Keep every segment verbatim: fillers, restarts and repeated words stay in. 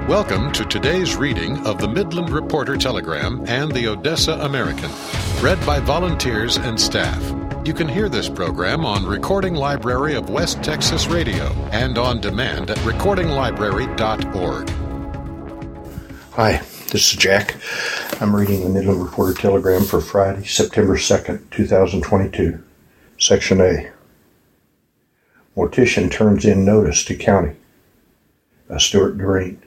Welcome to today's reading of the Midland Reporter Telegram and the Odessa American, read by volunteers and staff. You can hear this program on Recording Library of West Texas Radio and on demand at recording library dot org. Hi, this is Jack. I'm reading the Midland Reporter Telegram for Friday, September second, twenty twenty-two. Section A. Mortician turns in notice to county. By Stuart Doreen.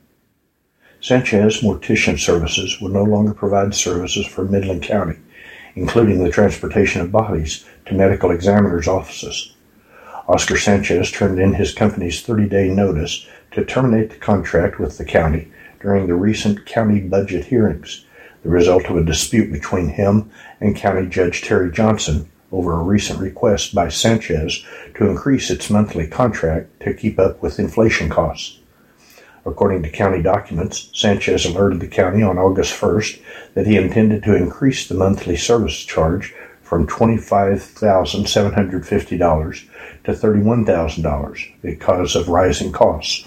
Sanchez Mortician Services will no longer provide services for Midland County, including the transportation of bodies to medical examiners' offices. Oscar Sanchez turned in his company's thirty-day notice to terminate the contract with the county during the recent county budget hearings, the result of a dispute between him and County Judge Terry Johnson over a recent request by Sanchez to increase its monthly contract to keep up with inflation costs. According to county documents, Sanchez alerted the county on August first that he intended to increase the monthly service charge from twenty-five thousand seven hundred fifty dollars to thirty-one thousand dollars because of rising costs.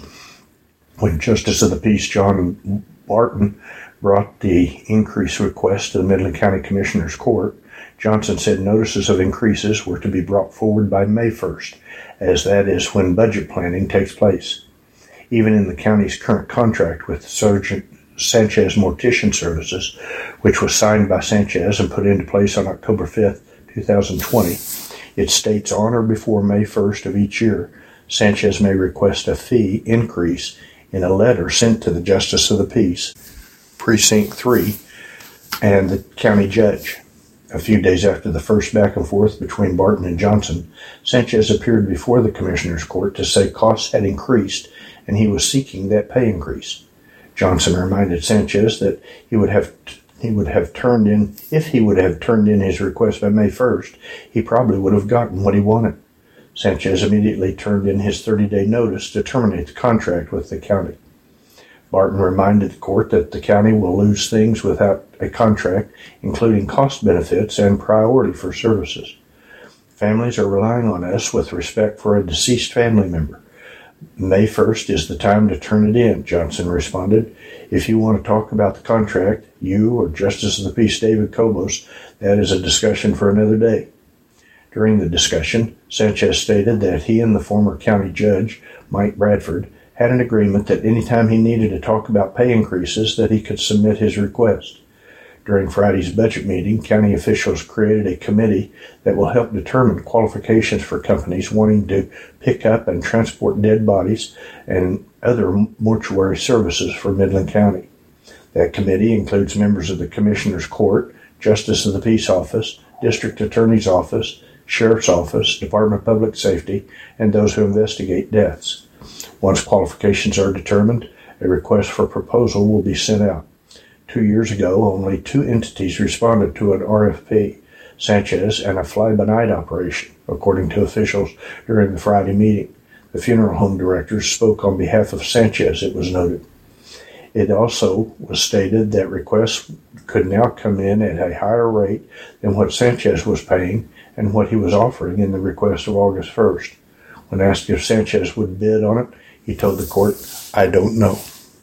When Justice of the Peace John Barton brought the increase request to the Midland County Commissioner's Court, Johnson said notices of increases were to be brought forward by May first, as that is when budget planning takes place. Even in the county's current contract with Sergeant Sanchez Mortician Services, which was signed by Sanchez and put into place on October fifth, twenty twenty, it states on or before May first of each year, Sanchez may request a fee increase in a letter sent to the Justice of the Peace, Precinct three, and the county judge. A few days after the first back and forth between Barton and Johnson, Sanchez appeared before the Commissioner's Court to say costs had increased and he was seeking that pay increase. Johnson reminded Sanchez that he would have he would have turned in if he would have turned in his request by May first, he probably would have gotten what he wanted. Sanchez immediately turned in his thirty-day notice to terminate the contract with the county. Barton reminded the court that the county will lose things without a contract, including cost benefits and priority for services. Families are relying on us with respect for a deceased family member. May first is the time to turn it in, Johnson responded. If you want to talk about the contract, you or Justice of the Peace David Cobos, that is a discussion for another day. During the discussion, Sanchez stated that he and the former county judge, Mike Bradford, had an agreement that anytime he needed to talk about pay increases that he could submit his request. During Friday's budget meeting, county officials created a committee that will help determine qualifications for companies wanting to pick up and transport dead bodies and other mortuary services for Midland County. That committee includes members of the Commissioner's Court, Justice of the Peace Office, District Attorney's Office, Sheriff's Office, Department of Public Safety, and those who investigate deaths. Once qualifications are determined, a request for proposal will be sent out. Two years ago, only two entities responded to an R F P, Sanchez and a fly-by-night operation, according to officials during the Friday meeting. The funeral home directors spoke on behalf of Sanchez, it was noted. It also was stated that requests could now come in at a higher rate than what Sanchez was paying and what he was offering in the request of August first. When asked if Sanchez would bid on it, he told the court, "I don't know."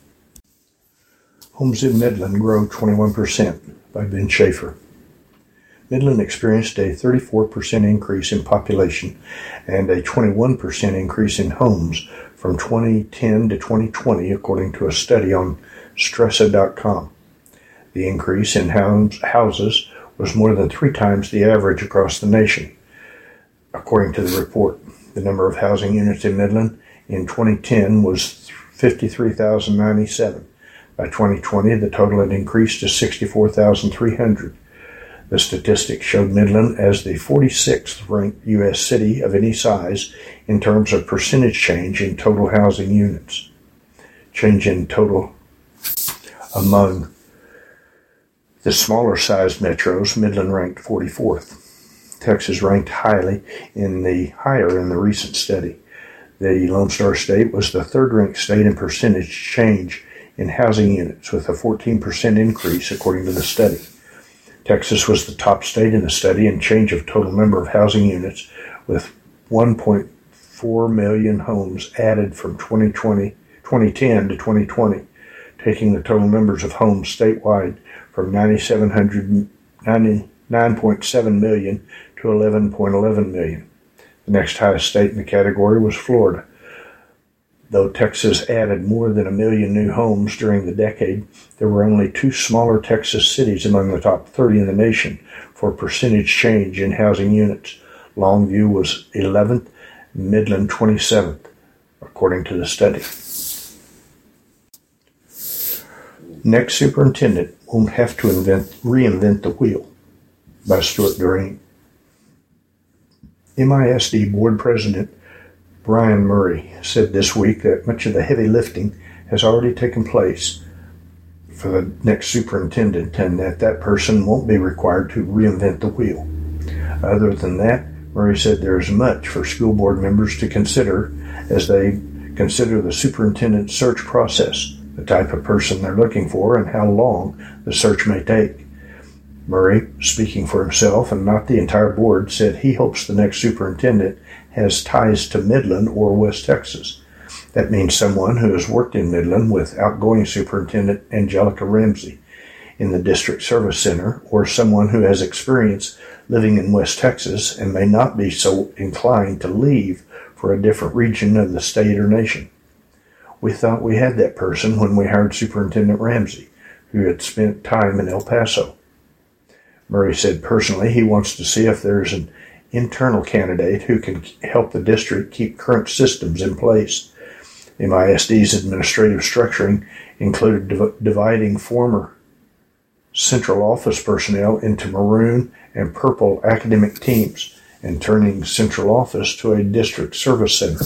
Homes in Midland grow twenty-one percent by Ben Schaefer. Midland experienced a thirty-four percent increase in population and a twenty-one percent increase in homes from twenty ten to twenty twenty, according to a study on Stresa dot com. The increase in homes, houses was more than three times the average across the nation. According to the report, the number of housing units in Midland in twenty ten was fifty-three thousand ninety-seven. By twenty twenty, the total had increased to sixty-four thousand three hundred. The statistics showed Midland as the forty-sixth ranked U S city of any size in terms of percentage change in total housing units. Change in total among the smaller sized metros, Midland ranked forty-fourth. Texas ranked highly in the higher in the recent study. The Lone Star State was the third ranked state in percentage change in housing units, with a fourteen percent increase according to the study. Texas was the top state in the study in change of total number of housing units, with one point four million homes added from twenty twenty twenty ten to twenty twenty, taking the total numbers of homes statewide from nine thousand seven hundred ninety-nine point seven million to eleven point one one million. The next highest state in the category was Florida. Though Texas added more than a million new homes during the decade, there were only two smaller Texas cities among the top thirty in the nation for percentage change in housing units. Longview was eleventh, Midland twenty-seventh, according to the study. Next superintendent won't have to invent, reinvent the wheel, by Stuart Durant. M I S D Board President Brian Murray said this week that much of the heavy lifting has already taken place for the next superintendent and that that person won't be required to reinvent the wheel. Other than that, Murray said there is much for school board members to consider as they consider the superintendent search process, the type of person they're looking for, and how long the search may take. Murray, speaking for himself and not the entire board, said he hopes the next superintendent has ties to Midland or West Texas. That means someone who has worked in Midland with outgoing Superintendent Angelica Ramsey in the District Service Center, or someone who has experience living in West Texas and may not be so inclined to leave for a different region of the state or nation. We thought we had that person when we hired Superintendent Ramsey, who had spent time in El Paso. Murray said personally he wants to see if there's an internal candidate who can help the district keep current systems in place. M I S D's administrative structuring included div- dividing former central office personnel into maroon and purple academic teams and turning central office to a district service center.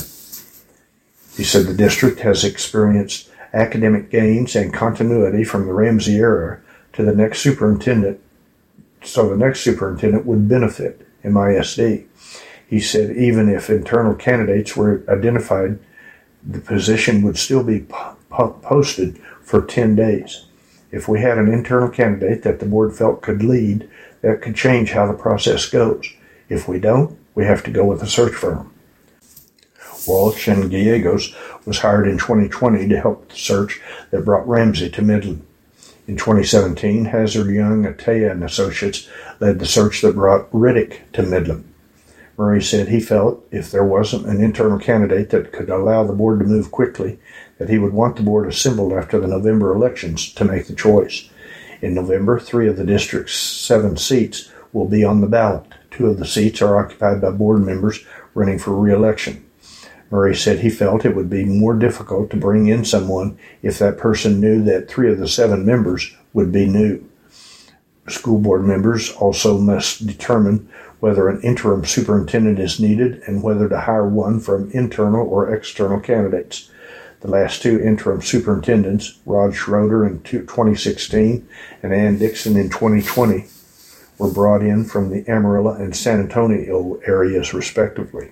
He said the district has experienced academic gains and continuity from the Ramsey era to the next superintendent, so the next superintendent would benefit M I S D. He said even if internal candidates were identified, the position would still be po- po- posted for ten days. If we had an internal candidate that the board felt could lead, that could change how the process goes. If we don't, we have to go with a search firm. Walsh and Gallegos was hired in twenty twenty to help the search that brought Ramsey to Midland. In twenty seventeen, Hazard Young, Ataya and Associates led the search that brought Riddick to Midland. Murray said he felt if there wasn't an internal candidate that could allow the board to move quickly, that he would want the board assembled after the November elections to make the choice. In November, three of the district's seven seats will be on the ballot. Two of the seats are occupied by board members running for re-election. Murray said he felt it would be more difficult to bring in someone if that person knew that three of the seven members would be new. School board members also must determine whether an interim superintendent is needed and whether to hire one from internal or external candidates. The last two interim superintendents, Rod Schroeder in twenty sixteen and Ann Dixon in twenty twenty, were brought in from the Amarillo and San Antonio areas respectively.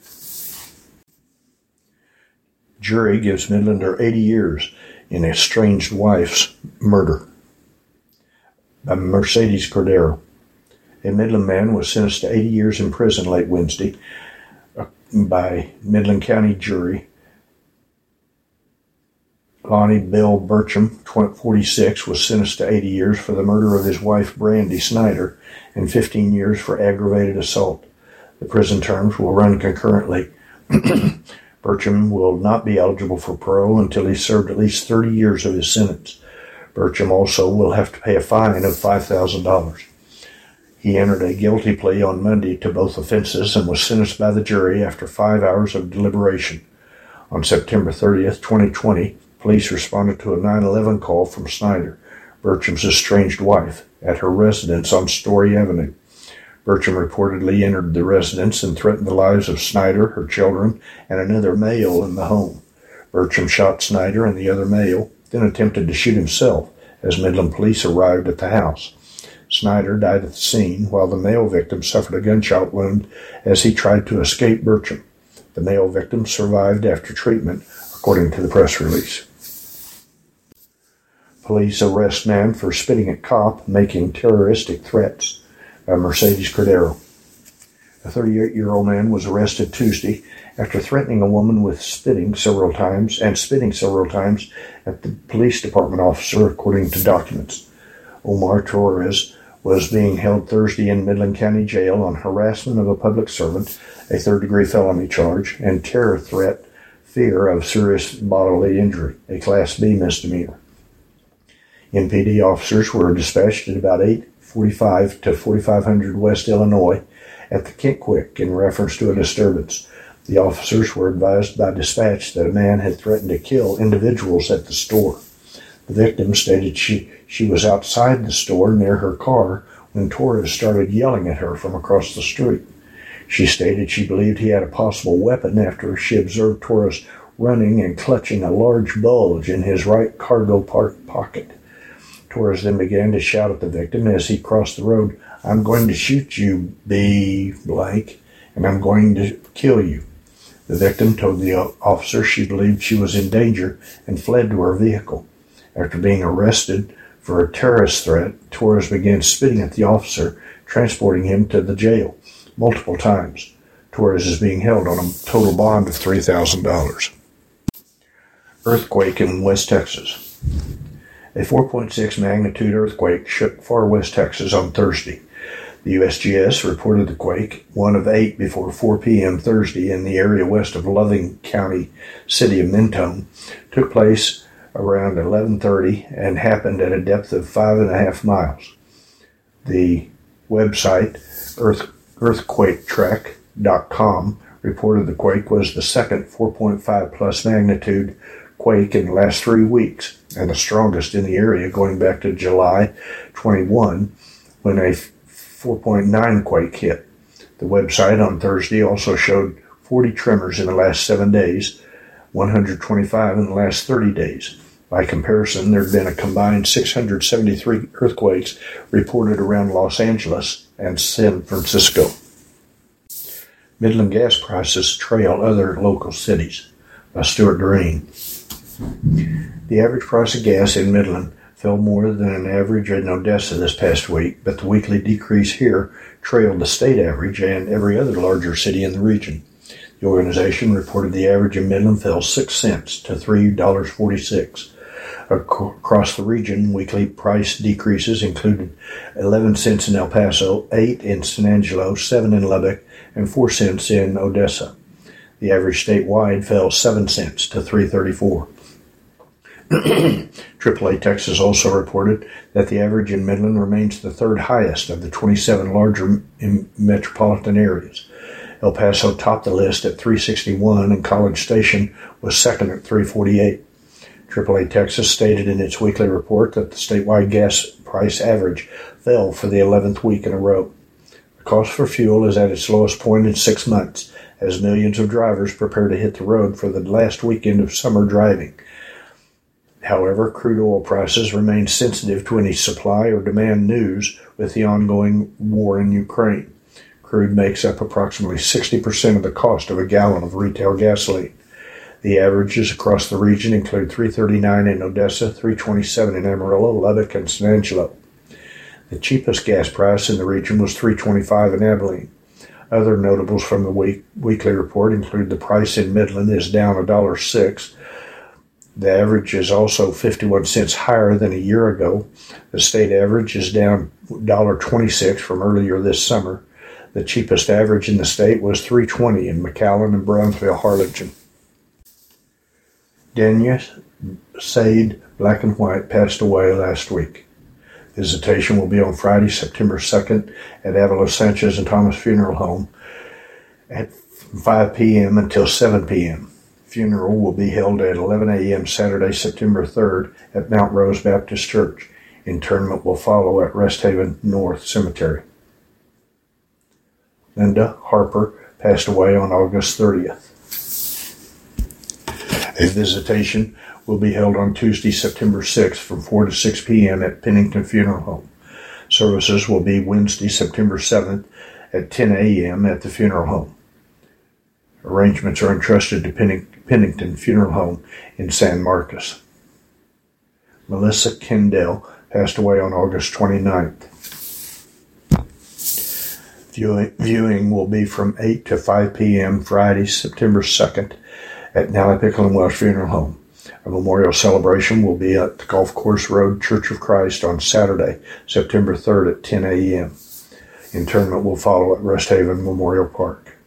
Jury gives Midlander eighty years in estranged wife's murder. By Mercedes Cordero. A Midland man was sentenced to eighty years in prison late Wednesday by Midland County jury. Lonnie Bill Burcham, forty-six, was sentenced to eighty years for the murder of his wife Brandy Snyder and fifteen years for aggravated assault. The prison terms will run concurrently. Burcham will not be eligible for parole until he's served at least thirty years of his sentence. Burcham also will have to pay a fine of five thousand dollars. He entered a guilty plea on Monday to both offenses and was sentenced by the jury after five hours of deliberation. On September thirtieth, twenty twenty, police responded to a nine eleven call from Snyder, Burcham's estranged wife, at her residence on Story Avenue. Burcham reportedly entered the residence and threatened the lives of Snyder, her children, and another male in the home. Burcham shot Snyder and the other male, then attempted to shoot himself as Midland police arrived at the house. Snyder died at the scene, while the male victim suffered a gunshot wound as he tried to escape Burcham. The male victim survived after treatment, according to the press release. Police arrest man for spitting at cop making terroristic threats. By Mercedes Cordero. A thirty-eight-year-old man was arrested Tuesday after threatening a woman with spitting several times and spitting several times at the police department officer, according to documents. Omar Torres was being held Thursday in Midland County Jail on harassment of a public servant, a third-degree felony charge, and terror threat, fear of serious bodily injury, a Class B misdemeanor. M P D officers were dispatched at about eight forty-five to forty-five hundred West Illinois at the Kentquick in reference to a disturbance. The officers were advised by dispatch that a man had threatened to kill individuals at the store. The victim stated she, she was outside the store near her car when Torres started yelling at her from across the street. She stated she believed he had a possible weapon after she observed Torres running and clutching a large bulge in his right cargo part pocket. Torres then began to shout at the victim as he crossed the road, "I'm going to shoot you, B. blank, and I'm going to kill you." The victim told the officer she believed she was in danger and fled to her vehicle. After being arrested for a terrorist threat, Torres began spitting at the officer, transporting him to the jail multiple times. Torres is being held on a total bond of three thousand dollars. Earthquake in West Texas. A four point six magnitude earthquake shook far west Texas on Thursday. The U S G S reported the quake, one of eight before four p.m. Thursday in the area west of Loving County, city of Mentone, took place around eleven thirty and happened at a depth of five and a half miles. The website Earth, earthquake track dot com reported the quake was the second four point five plus magnitude quake in the last three weeks and the strongest in the area going back to July twenty-first when a four point nine quake hit. The website on Thursday also showed forty tremors in the last seven days, one hundred twenty-five in the last thirty days. By comparison, there had been a combined six hundred seventy-three earthquakes reported around Los Angeles and San Francisco. Midland gas prices trail other local cities. By Stuart Green. The average price of gas in Midland fell more than an average in Odessa this past week, but the weekly decrease here trailed the state average and every other larger city in the region. The organization reported the average in Midland fell six cents to three dollars and forty-six cents. Across the region, weekly price decreases included eleven cents in El Paso, eight in San Angelo, seven in Lubbock, and four cents in Odessa. The average statewide fell seven cents to three thirty-four. triple A Texas also reported that the average in Midland remains the third highest of the twenty-seven larger metropolitan areas. El Paso topped the list at three sixty-one and College Station was second at three forty-eight. triple A Texas stated in its weekly report that the statewide gas price average fell for the eleventh week in a row. The cost for fuel is at its lowest point in six months as millions of drivers prepare to hit the road for the last weekend of summer driving. However, crude oil prices remain sensitive to any supply or demand news with the ongoing war in Ukraine. Crude makes up approximately sixty percent of the cost of a gallon of retail gasoline. The averages across the region include three thirty-nine in Odessa, three twenty-seven in Amarillo, Lubbock, and San Angelo. The cheapest gas price in the region was three twenty-five in Abilene. Other notables from the week, weekly report include the price in Midland is down one dollar and six cents. The average is also fifty-one cents higher than a year ago. The state average is down one dollar and twenty-six cents from earlier this summer. The cheapest average in the state was three twenty in McAllen and Brownsville, Harlingen. Danya Said Black and White passed away last week. Visitation will be on Friday, September second at Avila Sanchez and Thomas Funeral Home at five p.m. until seven p.m. Funeral will be held at eleven a.m. Saturday, September third at Mount Rose Baptist Church. Interment will follow at Rest Haven North Cemetery. Linda Harper passed away on August thirtieth. A visitation will be held on Tuesday, September sixth from four to six p.m. at Pennington Funeral Home. Services will be Wednesday, September seventh at ten a.m. at the funeral home. Arrangements are entrusted to Penning- Pennington Funeral Home in San Marcos. Melissa Kendall passed away on August twenty-ninth. Viewing, viewing will be from eight to five p.m. Friday, September second at Nally Pickle and Welsh Funeral Home. A memorial celebration will be at the Golf Course Road Church of Christ on Saturday, September third at ten a.m. Interment will follow at Rest Haven Memorial Park.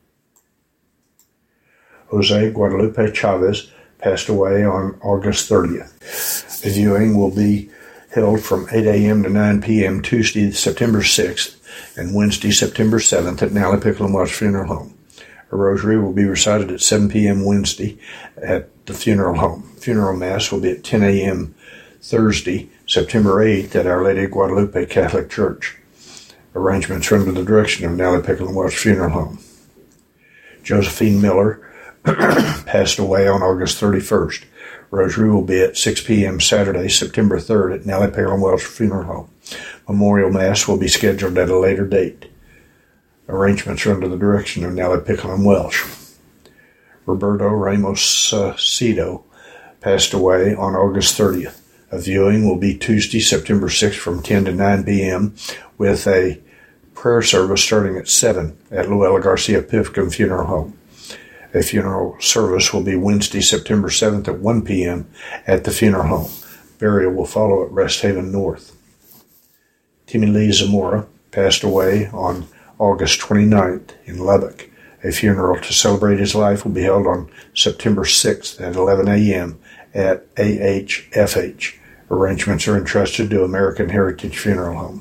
Jose Guadalupe Chavez passed away on August thirtieth. A viewing will be held from eight a.m. to nine p.m. Tuesday, September sixth, and Wednesday, September seventh at Nally Pickle and Welsh Funeral Home. A rosary will be recited at seven p.m. Wednesday at the funeral home. Funeral Mass will be at ten a.m. Thursday, September eighth at Our Lady of Guadalupe Catholic Church. Arrangements are under the direction of Nally Pickle and Welsh Funeral Home. Josephine Miller passed away on August thirty-first. Rosary will be at six p.m. Saturday, September third at Nally Pickle and Welsh Funeral Home. Memorial Mass will be scheduled at a later date. Arrangements are under the direction of Nally Pickle and Welsh. Roberto Ramos uh, Cito passed away on August thirtieth. A viewing will be Tuesday, September sixth from ten to nine p.m. with a prayer service starting at seven at Luella Garcia Pifkin Funeral Home. A funeral service will be Wednesday, September seventh at one p.m. at the funeral home. Burial will follow at Rest Haven North. Timmy Lee Zamora passed away on August twenty-ninth in Lubbock. A funeral to celebrate his life will be held on September sixth at eleven a.m. at A H F H. Arrangements are entrusted to American Heritage Funeral Home.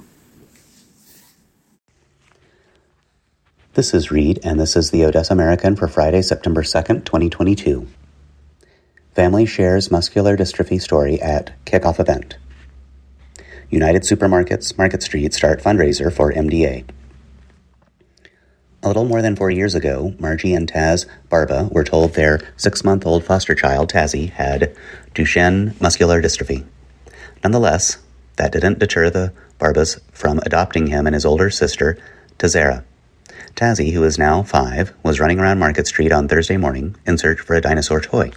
This is Reed, and this is the Odessa American for Friday, September second, twenty twenty-two. Family shares muscular dystrophy story at kickoff event. United Supermarkets, Market Street start fundraiser for M D A. A little more than four years ago, Margie and Taz Barba were told their six-month-old foster child, Tazzy, had Duchenne muscular dystrophy. Nonetheless, that didn't deter the Barbas from adopting him and his older sister, Tazera. Tazzy, who is now five, was running around Market Street on Thursday morning in search for a dinosaur toy.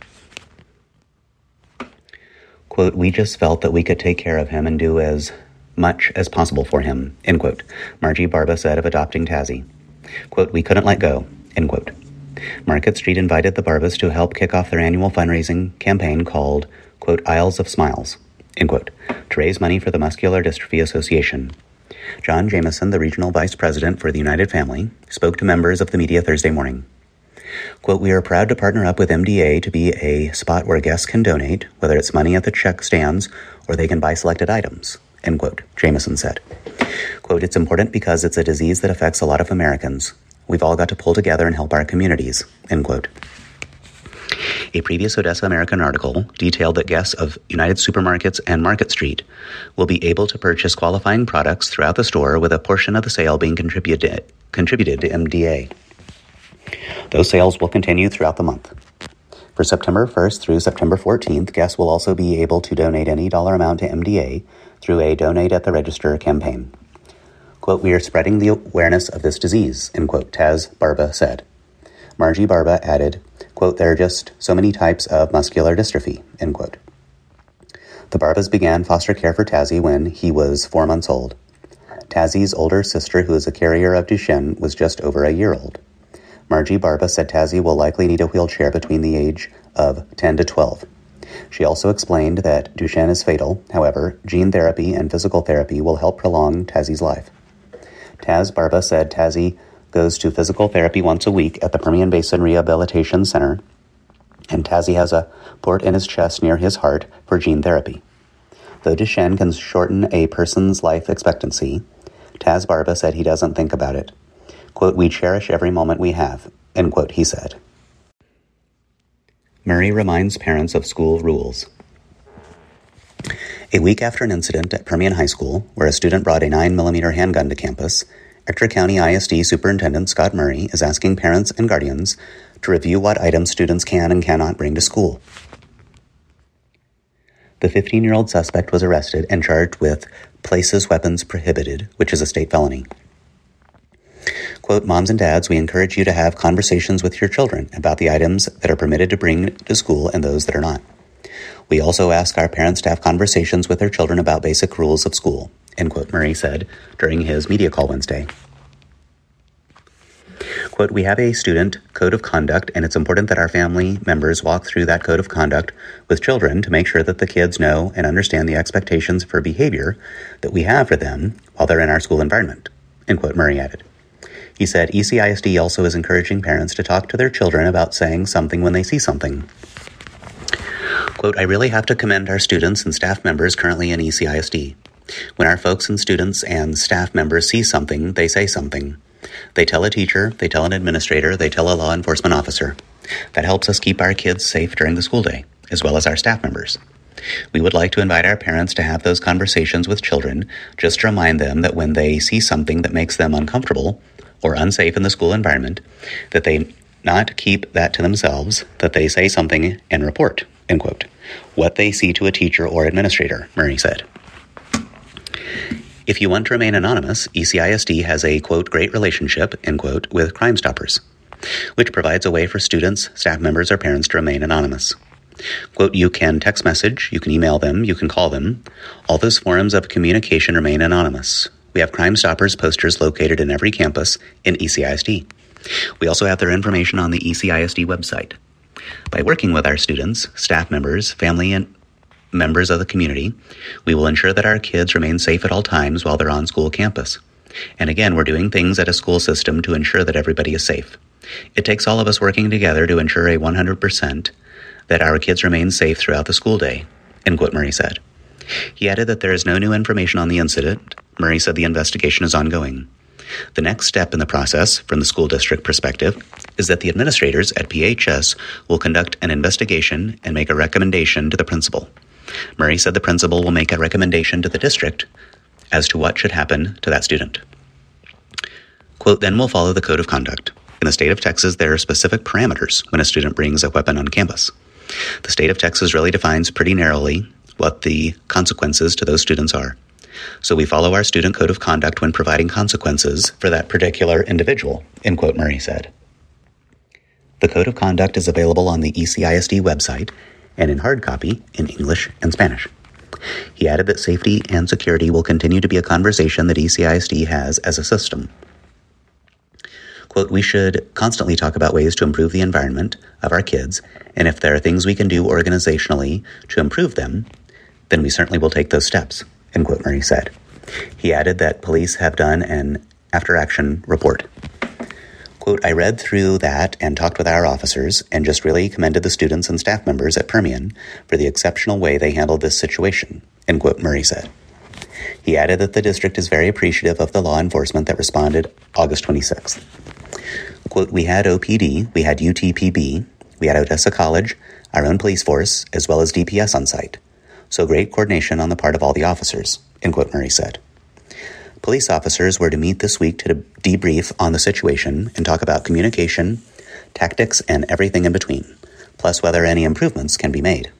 Quote, "We just felt that we could take care of him and do as much as possible for him," end quote, Margie Barba said of adopting Tazzy. Quote, "We couldn't let go," end quote. Market Street invited the Barbas to help kick off their annual fundraising campaign called, quote, "Isles of Smiles," end quote, to raise money for the Muscular Dystrophy Association. John Jameson, the regional vice president for the United Family, spoke to members of the media Thursday morning. Quote, "We are proud to partner up with M D A to be a spot where guests can donate, whether it's money at the check stands or they can buy selected items," end quote, Jameson said. Quote, "It's important because it's a disease that affects a lot of Americans. We've all got to pull together and help our communities," end quote. A previous Odessa American article detailed that guests of United Supermarkets and Market Street will be able to purchase qualifying products throughout the store, with a portion of the sale being contributed, contributed to M D A. Those sales will continue throughout the month. For September first through September fourteenth, guests will also be able to donate any dollar amount to M D A through a Donate at the Register campaign. Quote, "We are spreading the awareness of this disease," end quote, Taz Barba said. Margie Barba added, quote, "There are just so many types of muscular dystrophy," end quote. The Barbas began foster care for Tazzy when he was four months old. Tazzy's older sister, who is a carrier of Duchenne, was just over a year old. Margie Barba said Tazzy will likely need a wheelchair between the age of ten to twelve. She also explained that Duchenne is fatal. However, gene therapy and physical therapy will help prolong Tazzy's life. Taz Barba said Tazzy goes to physical therapy once a week at the Permian Basin Rehabilitation Center, and Tazzy has a port in his chest near his heart for gene therapy. Though Duchenne can shorten a person's life expectancy, Taz Barba said he doesn't think about it. Quote, "We cherish every moment we have," end quote, he said. Murray reminds parents of school rules. A week after an incident at Permian High School, where a student brought a nine millimeter handgun to campus, Ector County I S D Superintendent Scott Murray is asking parents and guardians to review what items students can and cannot bring to school. The fifteen-year-old suspect was arrested and charged with places weapons prohibited, which is a state felony. Quote, "Moms and dads, we encourage you to have conversations with your children about the items that are permitted to bring to school and those that are not. We also ask our parents to have conversations with their children about basic rules of school," end quote, Murray said during his media call Wednesday. Quote, we have a student code of conduct, and it's important that our family members walk through that code of conduct with children to make sure that the kids know and understand the expectations for behavior that we have for them while they're in our school environment, end quote, Murray added. He said E C I S D also is encouraging parents to talk to their children about saying something when they see something. Quote, I really have to commend our students and staff members currently in E C I S D. When our folks and students and staff members see something, they say something. They tell a teacher, they tell an administrator, they tell a law enforcement officer. That helps us keep our kids safe during the school day, as well as our staff members. We would like to invite our parents to have those conversations with children, just to remind them that when they see something that makes them uncomfortable or unsafe in the school environment, that they not keep that to themselves, that they say something and report, end quote, what they see to a teacher or administrator, Murray said. If you want to remain anonymous, E C I S D has a, quote, great relationship, end quote, with Crime Stoppers, which provides a way for students, staff members, or parents to remain anonymous. Quote, you can text message, you can email them, you can call them. All those forms of communication remain anonymous. We have Crime Stoppers posters located in every campus in E C I S D. We also have their information on the E C I S D website. By working with our students, staff members, family, and members of the community, we will ensure that our kids remain safe at all times while they're on school campus. And again, we're doing things at a school system to ensure that everybody is safe. It takes all of us working together to ensure a one hundred percent that our kids remain safe throughout the school day, end quote, Murray said. He added that there is no new information on the incident. Murray said the investigation is ongoing. The next step in the process, from the school district perspective, is that the administrators at P H S will conduct an investigation and make a recommendation to the principal. Murray said the principal will make a recommendation to the district as to what should happen to that student. Quote, then we'll follow the code of conduct. In the state of Texas, there are specific parameters when a student brings a weapon on campus. The state of Texas really defines pretty narrowly what the consequences to those students are. So we follow our student code of conduct when providing consequences for that particular individual, end quote, Murray said. The code of conduct is available on the E C I S D website and in hard copy in English and Spanish. He added that safety and security will continue to be a conversation that E C I S D has as a system. Quote, we should constantly talk about ways to improve the environment of our kids, and if there are things we can do organizationally to improve them, then we certainly will take those steps, end quote, Murray said. He added that police have done an after-action report. Quote, I read through that and talked with our officers and just really commended the students and staff members at Permian for the exceptional way they handled this situation, end quote, Murray said. He added that the district is very appreciative of the law enforcement that responded August twenty-sixth. Quote, we had O P D, we had U T P B, we had Odessa College, our own police force, as well as D P S on site. So great coordination on the part of all the officers, end quote, Murray said. Police officers were to meet this week to debrief on the situation and talk about communication, tactics, and everything in between, plus whether any improvements can be made.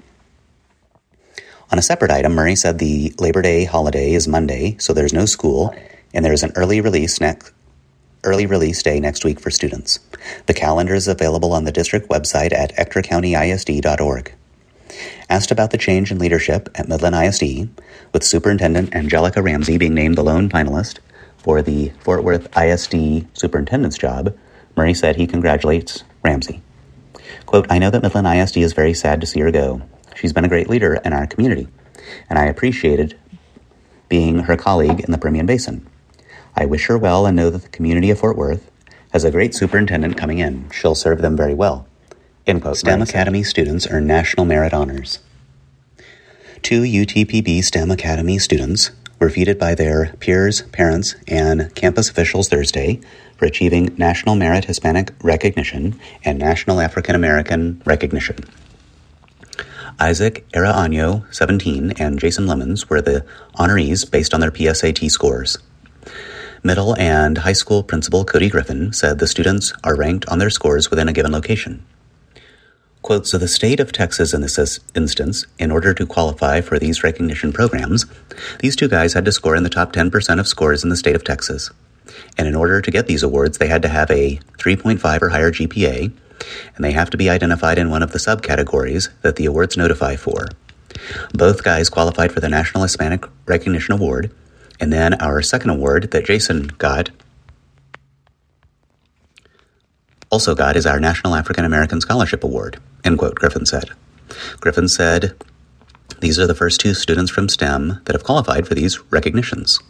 On a separate item, Murray said the Labor Day holiday is Monday, so there's no school, and there is an early release next early release day next week for students. The calendar is available on the district website at ector county I S D dot org. Asked about the change in leadership at Midland I S D, with Superintendent Angelica Ramsey being named the lone finalist for the Fort Worth I S D superintendent's job, Murray said he congratulates Ramsey. Quote, I know that Midland I S D is very sad to see her go. She's been a great leader in our community, and I appreciated being her colleague in the Permian Basin. I wish her well and know that the community of Fort Worth has a great superintendent coming in. She'll serve them very well. End quote. STEM Academy students earn National Merit Honors. Two U T P B STEM Academy students were feted by their peers, parents, and campus officials Thursday for achieving National Merit Hispanic Recognition and National African American Recognition. Isaac Araño, seventeen, and Jason Lemons were the honorees based on their P S A T scores. Middle and high school principal Cody Griffin said the students are ranked on their scores within a given location. Quote, so the state of Texas in this instance, in order to qualify for these recognition programs, these two guys had to score in the top ten percent of scores in the state of Texas. And in order to get these awards, they had to have a three point five or higher G P A, and they have to be identified in one of the subcategories that the awards notify for. Both guys qualified for the National Hispanic Recognition Award, and then our second award that Jason got Also got is our National African American Scholarship Award, end quote, Griffin said. Griffin said, these are the first two students from STEM that have qualified for these recognitions.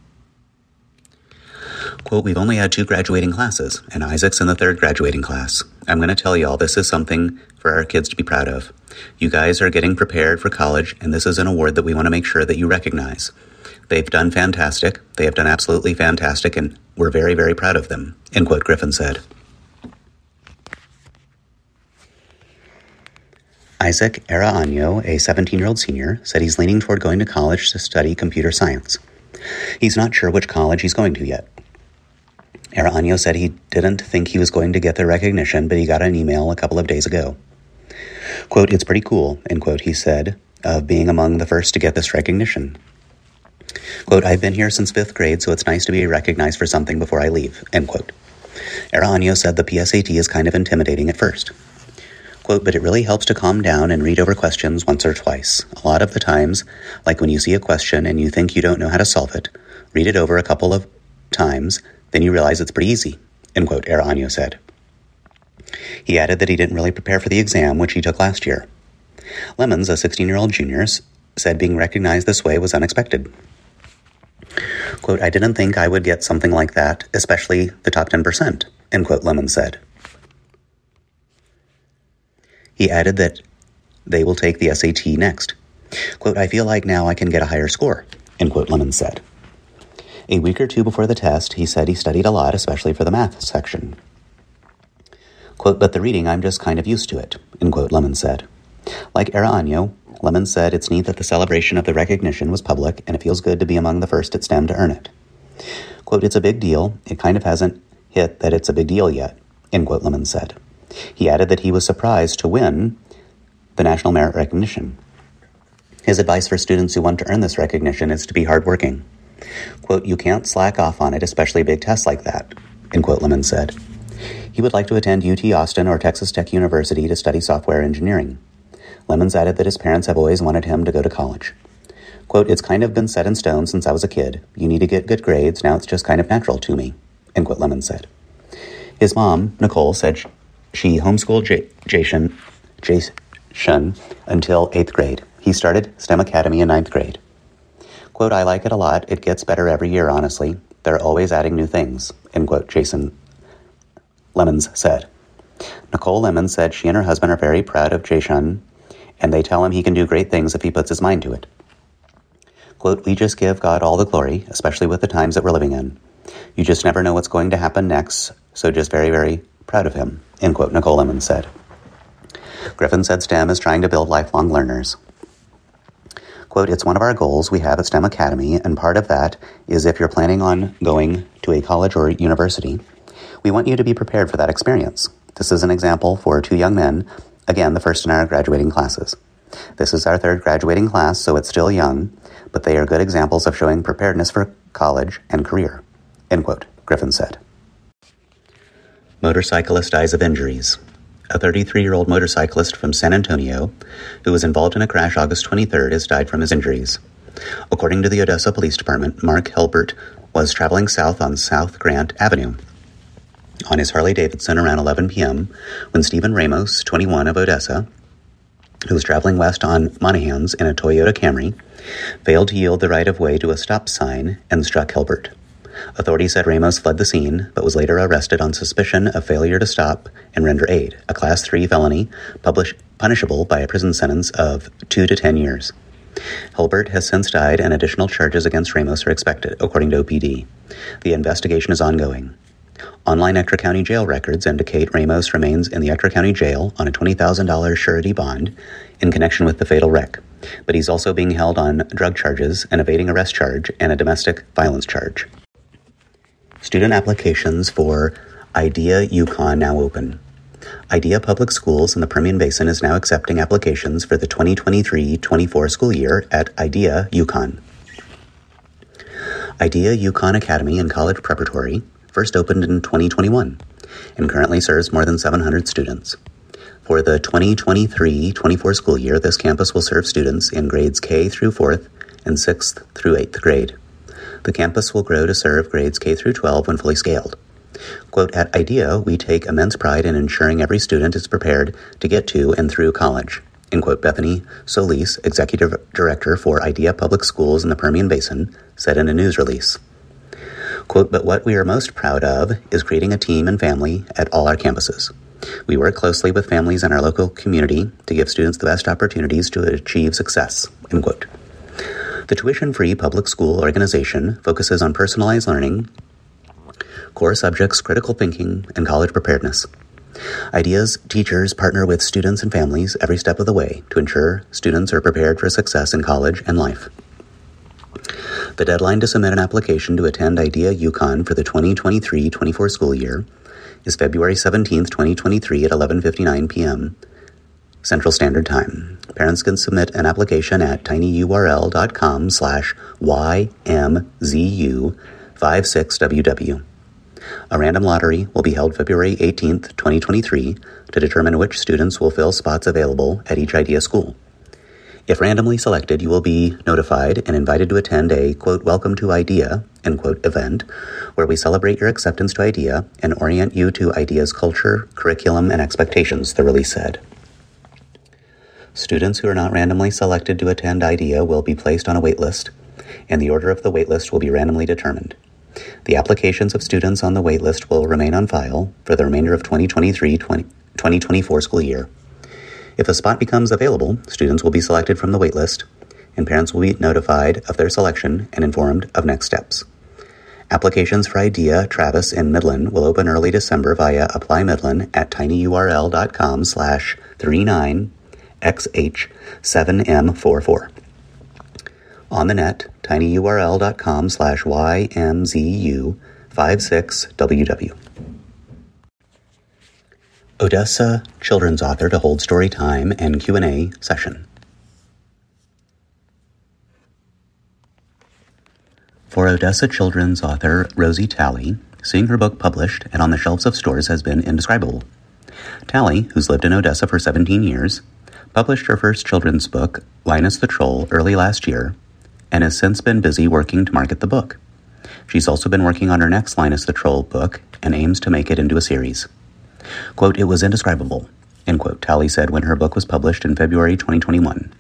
Quote, we've only had two graduating classes, and Isaac's in the third graduating class. I'm going to tell y'all this is something for our kids to be proud of. You guys are getting prepared for college, and this is an award that we want to make sure that you recognize. They've done fantastic. They have done absolutely fantastic, and we're very, very proud of them, end quote, Griffin said. Isaac Araño, a seventeen-year-old senior, said he's leaning toward going to college to study computer science. He's not sure which college he's going to yet. Araño said he didn't think he was going to get the recognition, but he got an email a couple of days ago. Quote, it's pretty cool, end quote, he said, of being among the first to get this recognition. Quote, I've been here since fifth grade, so it's nice to be recognized for something before I leave, end quote. Araño said the P S A T is kind of intimidating at first. Quote, but it really helps to calm down and read over questions once or twice. A lot of the times, like when you see a question and you think you don't know how to solve it, read it over a couple of times, then you realize it's pretty easy, end quote, Araño said. He added that he didn't really prepare for the exam, which he took last year. Lemons, a sixteen-year-old junior, said being recognized this way was unexpected. Quote, I didn't think I would get something like that, especially the top ten percent, end quote, Lemons said. He added that they will take the S A T next. Quote, I feel like now I can get a higher score, end quote, Lemons said. A week or two before the test, he said he studied a lot, especially for the math section. Quote, but the reading, I'm just kind of used to it, end quote, Lemons said. Like Araño, Lemons said it's neat that the celebration of the recognition was public, and it feels good to be among the first at STEM to earn it. Quote, it's a big deal. It kind of hasn't hit that it's a big deal yet, end quote, Lemons said. He added that he was surprised to win the National Merit Recognition. His advice for students who want to earn this recognition is to be hardworking. Quote, you can't slack off on it, especially big tests like that, end quote, Lemons said. He would like to attend U T Austin or Texas Tech University to study software engineering. Lemons added that his parents have always wanted him to go to college. Quote, it's kind of been set in stone since I was a kid. You need to get good grades. Now it's just kind of natural to me, end quote, Lemons said. His mom, Nicole, said she homeschooled J- Jason, Jason until eighth grade. He started STEM Academy in ninth grade. Quote, I like it a lot. It gets better every year, honestly. They're always adding new things, end quote, Jason Lemons said. Nicole Lemons said she and her husband are very proud of Jason, and they tell him he can do great things if he puts his mind to it. Quote, we just give God all the glory, especially with the times that we're living in. You just never know what's going to happen next, so just very, very proud of him, end quote, Nicole Lemons said. Griffin said STEM is trying to build lifelong learners. Quote, it's one of our goals we have at STEM Academy, and part of that is if you're planning on going to a college or university, we want you to be prepared for that experience. This is an example for two young men, again, the first in our graduating classes. This is our third graduating class, so it's still young, but they are good examples of showing preparedness for college and career, end quote, Griffin said. Motorcyclist dies of injuries. A thirty-three-year-old motorcyclist from San Antonio, who was involved in a crash August twenty-third, has died from his injuries. According to the Odessa Police Department, Mark Helbert was traveling south on South Grant Avenue on his Harley-Davidson around eleven p.m. when Stephen Ramos, twenty-one, of Odessa, who was traveling west on Monahans in a Toyota Camry, failed to yield the right-of-way to a stop sign and struck Helbert. Authorities said Ramos fled the scene, but was later arrested on suspicion of failure to stop and render aid, a Class three felony publish, punishable by a prison sentence of two to ten years. Helbert has since died, and additional charges against Ramos are expected, according to O P D. The investigation is ongoing. Online Ector County jail records indicate Ramos remains in the Ector County jail on a twenty thousand dollars surety bond in connection with the fatal wreck, but he's also being held on drug charges, an evading arrest charge, and a domestic violence charge. Student applications for IDEA Yukon now open. IDEA Public Schools in the Permian Basin is now accepting applications for the twenty twenty-three twenty-four school year at IDEA Yukon. IDEA Yukon Academy and College Preparatory first opened in twenty twenty-one and currently serves more than seven hundred students. For the twenty twenty-three twenty-four school year, this campus will serve students in grades K through fourth and sixth through eighth grade. The campus will grow to serve grades K through twelve when fully scaled. Quote, at IDEA, we take immense pride in ensuring every student is prepared to get to and through college. End quote, Bethany Solis, Executive Director for IDEA Public Schools in the Permian Basin, said in a news release. Quote, but what we are most proud of is creating a team and family at all our campuses. We work closely with families in our local community to give students the best opportunities to achieve success. End quote. The tuition-free public school organization focuses on personalized learning, core subjects, critical thinking, and college preparedness. IDEA's teachers partner with students and families every step of the way to ensure students are prepared for success in college and life. The deadline to submit an application to attend IDEA UConn for the twenty twenty-three twenty-four school year is February seventeenth, twenty twenty-three at eleven fifty-nine p.m. Central Standard Time. Parents can submit an application at tinyurl.com slash ymzu56ww. A random lottery will be held February eighteenth, twenty twenty-three to determine which students will fill spots available at each IDEA school. If randomly selected, you will be notified and invited to attend a, quote, welcome to IDEA, end quote, event, where we celebrate your acceptance to IDEA and orient you to IDEA's culture, curriculum, and expectations, the release said. Students who are not randomly selected to attend IDEA will be placed on a waitlist, and the order of the waitlist will be randomly determined. The applications of students on the waitlist will remain on file for the remainder of twenty twenty-three twenty twenty-four school year. If a spot becomes available, students will be selected from the waitlist, and parents will be notified of their selection and informed of next steps. Applications for IDEA Travis in Midland will open early December via Apply Midland at tinyurl.com slash 39xh7m44. On the net, tinyurl.com slash ymzu56ww. Odessa children's author to hold story time and Q and A session. For Odessa children's author Rosie Talley, seeing her book published and on the shelves of stores has been indescribable. Talley, who's lived in Odessa for seventeen years, published her first children's book, Linus the Troll, early last year, and has since been busy working to market the book. She's also been working on her next Linus the Troll book and aims to make it into a series. Quote, it was indescribable, end quote, Talley said when her book was published in February twenty twenty-one.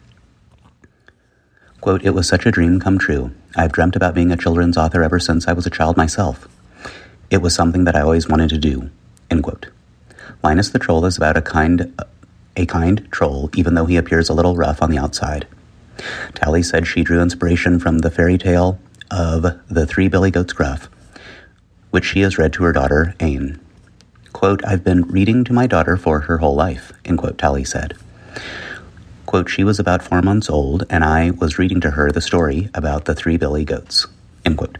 Quote, it was such a dream come true. I've dreamt about being a children's author ever since I was a child myself. It was something that I always wanted to do, end quote. Linus the Troll is about a kind, a kind troll, even though he appears a little rough on the outside. Talley said she drew inspiration from the fairy tale of the Three Billy Goats Gruff, which she has read to her daughter, Ain. Quote, I've been reading to my daughter for her whole life, end quote, Talley said. Quote, she was about four months old, and I was reading to her the story about the three billy goats, end quote.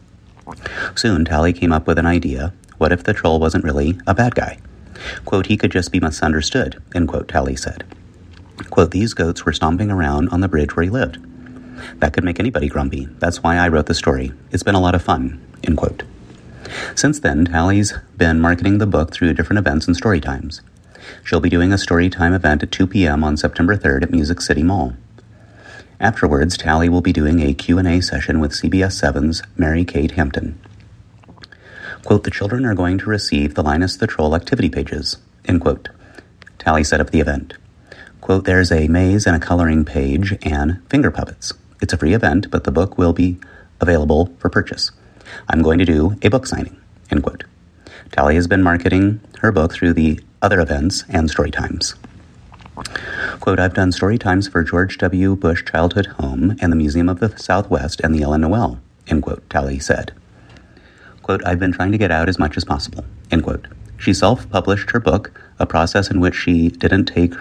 Soon, Talley came up with an idea. What if the troll wasn't really a bad guy? Quote, he could just be misunderstood, end quote, Talley said. Quote, these goats were stomping around on the bridge where he lived. That could make anybody grumpy. That's why I wrote the story. It's been a lot of fun, end quote. Since then, Talley's been marketing the book through different events and story times. She'll be doing a story time event at two p.m. on September third at Music City Mall. Afterwards, Talley will be doing a Q and A session with C B S seven's Mary Kate Hampton. Quote, the children are going to receive the Linus the Troll activity pages, end quote, Talley said of the event. Quote, there's a maze and a coloring page and finger puppets. It's a free event, but the book will be available for purchase. I'm going to do a book signing, end quote. Talley has been marketing her book through the other events and story times. Quote, I've done story times for George W. Bush Childhood Home and the Museum of the Southwest and the Ellen Noel, end quote, Talley said. Quote, I've been trying to get out as much as possible, end quote. She self-published her book, a process in which she didn't take,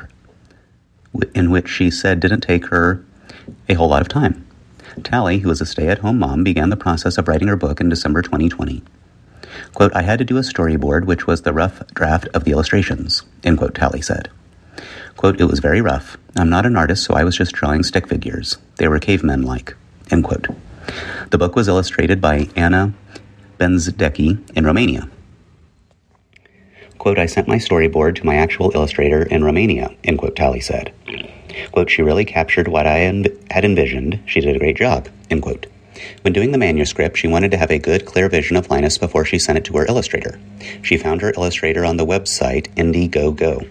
in which she said didn't take her a whole lot of time. Talley, who is a stay-at-home mom, began the process of writing her book in December twenty twenty. Quote, I had to do a storyboard, which was the rough draft of the illustrations, end quote, Talley said. Quote, it was very rough. I'm not an artist, so I was just drawing stick figures. They were cavemen-like, end quote. The book was illustrated by Anna Benzdecki in Romania. Quote, I sent my storyboard to my actual illustrator in Romania, end quote, Talley said. Quote, she really captured what I en- had envisioned. She did a great job, end quote. When doing the manuscript, she wanted to have a good, clear vision of Linus before she sent it to her illustrator. She found her illustrator on the website Indiegogo.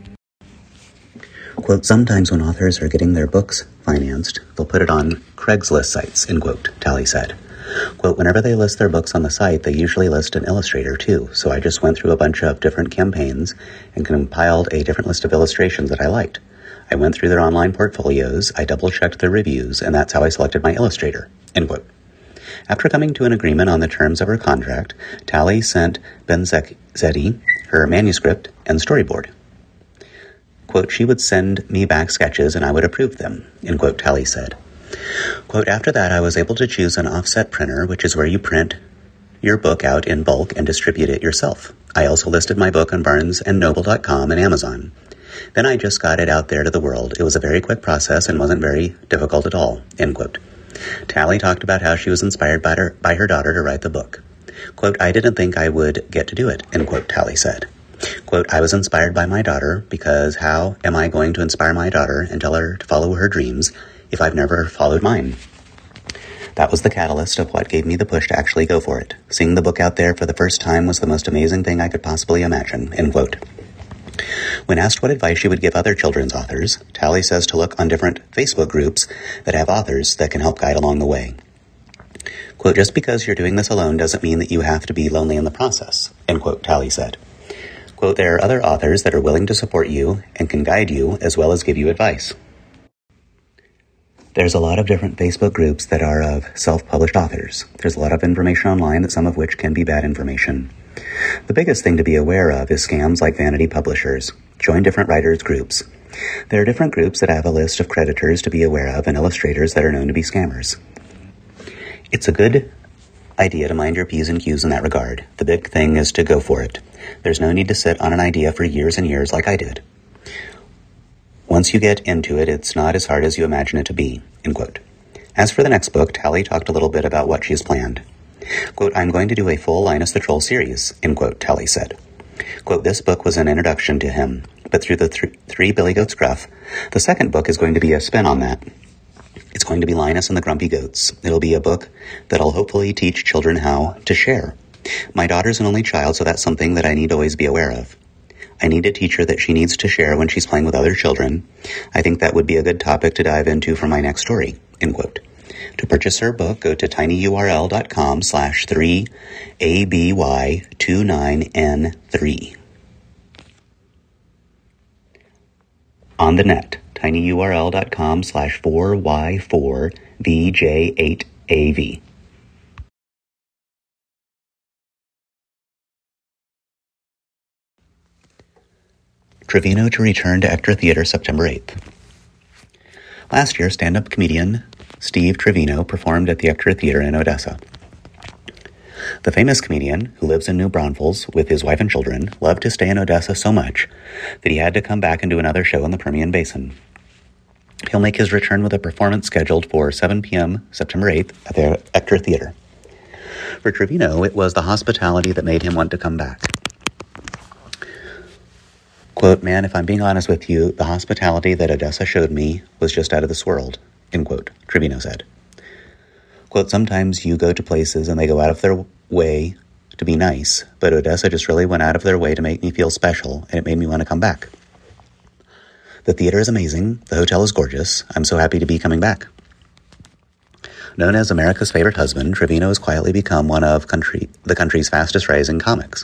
Quote, sometimes when authors are getting their books financed, they'll put it on Craigslist sites, end quote, Talley said. Quote, whenever they list their books on the site, they usually list an illustrator too, so I just went through a bunch of different campaigns and compiled a different list of illustrations that I liked. I went through their online portfolios, I double-checked their reviews, and that's how I selected my illustrator, end quote. After coming to an agreement on the terms of her contract, Talley sent Benzetti her manuscript and storyboard. Quote, she would send me back sketches and I would approve them, end quote, Talley said. Quote, after that, I was able to choose an offset printer, which is where you print your book out in bulk and distribute it yourself. I also listed my book on Barnes and Noble dot com and Amazon. Then I just got it out there to the world. It was a very quick process and wasn't very difficult at all, end quote. Talley talked about how she was inspired by her, by her daughter to write the book. Quote, I didn't think I would get to do it, end quote, Talley said. Quote, I was inspired by my daughter because how am I going to inspire my daughter and tell her to follow her dreams if I've never followed mine? That was the catalyst of what gave me the push to actually go for it. Seeing the book out there for the first time was the most amazing thing I could possibly imagine, end quote. When asked what advice she would give other children's authors, Talley says to look on different Facebook groups that have authors that can help guide along the way. Quote, just because you're doing this alone doesn't mean that you have to be lonely in the process, end quote, Talley said. Quote, there are other authors that are willing to support you and can guide you as well as give you advice. There's a lot of different Facebook groups that are of self-published authors. There's a lot of information online, that some of which can be bad information. The biggest thing to be aware of is scams like vanity publishers. Join different writers' groups. There are different groups that have a list of creditors to be aware of and illustrators that are known to be scammers. It's a good idea to mind your P's and Q's in that regard. The big thing is to go for it. There's no need to sit on an idea for years and years like I did. Once you get into it, it's not as hard as you imagine it to be, end quote. As for the next book, Talley talked a little bit about what she has planned. Quote, I'm going to do a full Linus the Troll series, end quote, Talley said. Quote, this book was an introduction to him, but through the th- three Billy Goats Gruff, the second book is going to be a spin on that. It's going to be Linus and the Grumpy Goats. It'll be a book that'll hopefully teach children how to share. My daughter's an only child, so that's something that I need to always be aware of. I need to teach her that she needs to share when she's playing with other children. I think that would be a good topic to dive into for my next story, end quote. To purchase her book, go to tinyurl.com slash 3aby29n3. On the net, tinyurl.com slash 4y4vj8av. Trevino to return to Ector Theater September eighth. Last year, stand-up comedian Steve Trevino performed at the Ector Theater in Odessa. The famous comedian, who lives in New Braunfels with his wife and children, loved to stay in Odessa so much that he had to come back and do another show in the Permian Basin. He'll make his return with a performance scheduled for seven p.m. September eighth at the Ector Theater. For Trevino, it was the hospitality that made him want to come back. Quote, man, if I'm being honest with you, the hospitality that Odessa showed me was just out of this world, end quote, Trevino said. Quote, sometimes you go to places and they go out of their way to be nice, but Odessa just really went out of their way to make me feel special, and it made me want to come back. The theater is amazing. The hotel is gorgeous. I'm so happy to be coming back. Known as America's favorite husband, Trevino has quietly become one of country, the country's fastest rising comics.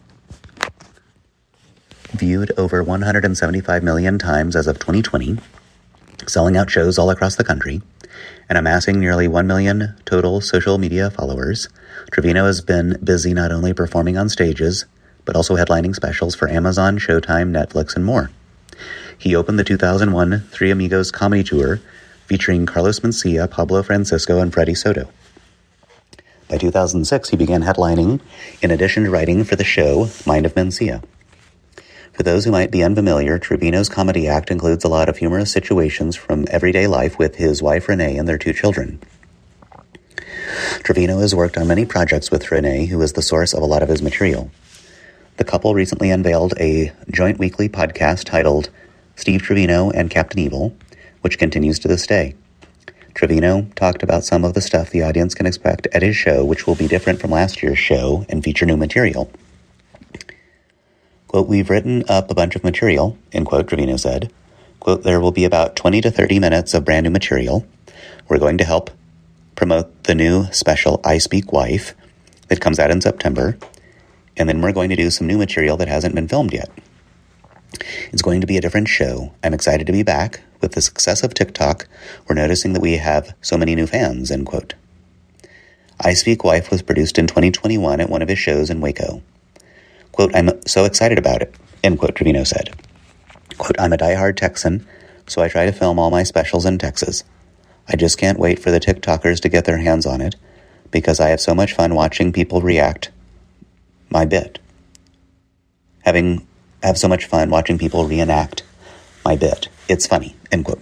Viewed over one hundred seventy-five million times as of twenty twenty, selling out shows all across the country, and amassing nearly one million total social media followers, Trevino has been busy not only performing on stages, but also headlining specials for Amazon, Showtime, Netflix, and more. He opened the two thousand one Three Amigos comedy tour, featuring Carlos Mencia, Pablo Francisco, and Freddie Soto. By two thousand six, he began headlining, in addition to writing for the show Mind of Mencia. For those who might be unfamiliar, Trevino's comedy act includes a lot of humorous situations from everyday life with his wife Renee and their two children. Trevino has worked on many projects with Renee, who is the source of a lot of his material. The couple recently unveiled a joint weekly podcast titled Steve Trevino and Captain Evil, which continues to this day. Trevino talked about some of the stuff the audience can expect at his show, which will be different from last year's show and feature new material. Quote, we've written up a bunch of material, end quote, Trevino said. Quote, there will be about twenty to thirty minutes of brand new material. We're going to help promote the new special I Speak Wife that comes out in September, and then we're going to do some new material that hasn't been filmed yet. It's going to be a different show. I'm excited to be back. With the success of TikTok, we're noticing that we have so many new fans, end quote. I Speak Wife was produced in twenty twenty-one at one of his shows in Waco. Quote, I'm so excited about it, end quote, Trevino said. Quote, I'm a diehard Texan, so I try to film all my specials in Texas. I just can't wait for the TikTokers to get their hands on it, because I have so much fun watching people react my bit. Having have so much fun watching people reenact my bit. It's funny, end quote.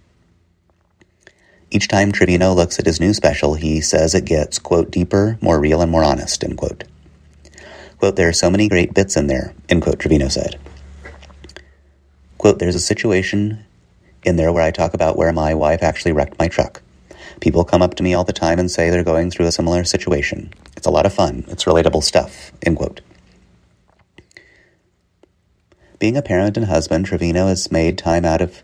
Each time Trevino looks at his new special, he says it gets, quote, deeper, more real, and more honest, end quote. Quote, there are so many great bits in there, end quote, Trevino said. Quote, there's a situation in there where I talk about where my wife actually wrecked my truck. People come up to me all the time and say they're going through a similar situation. It's a lot of fun. It's relatable stuff, end quote. Being a parent and husband, Trevino has made time out of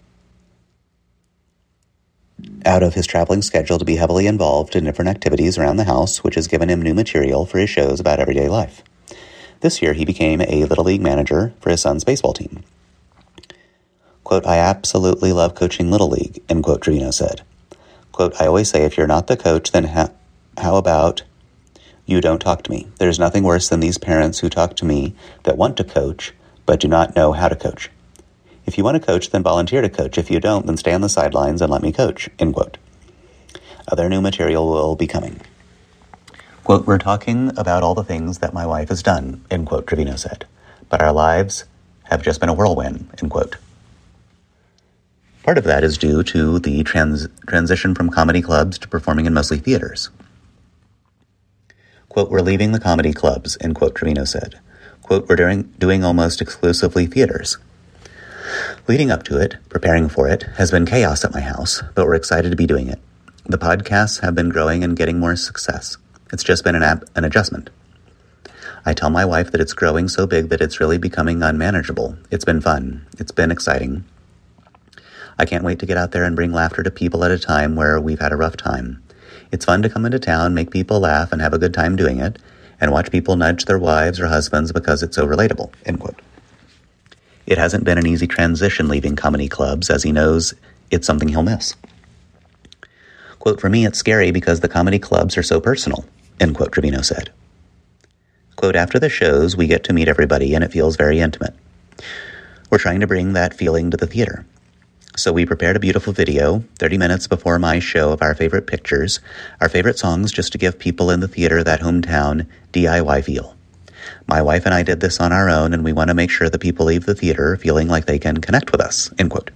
out of his traveling schedule to be heavily involved in different activities around the house, which has given him new material for his shows about everyday life. This year, he became a Little League manager for his son's baseball team. Quote, I absolutely love coaching Little League, end quote, Trevino said. Quote, I always say, if you're not the coach, then ha- how about you don't talk to me? There's nothing worse than these parents who talk to me that want to coach, but do not know how to coach. If you want to coach, then volunteer to coach. If you don't, then stay on the sidelines and let me coach, end quote. Other new material will be coming. Quote, we're talking about all the things that my wife has done, end quote, Trevino said. But our lives have just been a whirlwind, end quote. Part of that is due to the trans- transition from comedy clubs to performing in mostly theaters. Quote, we're leaving the comedy clubs, end quote, Trevino said. Quote, we're doing, doing almost exclusively theaters. Leading up to it, preparing for it, has been chaos at my house, but we're excited to be doing it. The podcasts have been growing and getting more success. It's just been an, ap- an adjustment. I tell my wife that it's growing so big that it's really becoming unmanageable. It's been fun. It's been exciting. I can't wait to get out there and bring laughter to people at a time where we've had a rough time. It's fun to come into town, make people laugh, and have a good time doing it, and watch people nudge their wives or husbands because it's so relatable, end quote. It hasn't been an easy transition leaving comedy clubs, as he knows it's something he'll miss. Quote, for me, it's scary because the comedy clubs are so personal, end quote, Trevino said. Quote, after the shows, we get to meet everybody, and it feels very intimate. We're trying to bring that feeling to the theater. So we prepared a beautiful video, thirty minutes before my show, of our favorite pictures, our favorite songs, just to give people in the theater that hometown D I Y feel. My wife and I did this on our own, and we want to make sure that people leave the theater feeling like they can connect with us, end quote.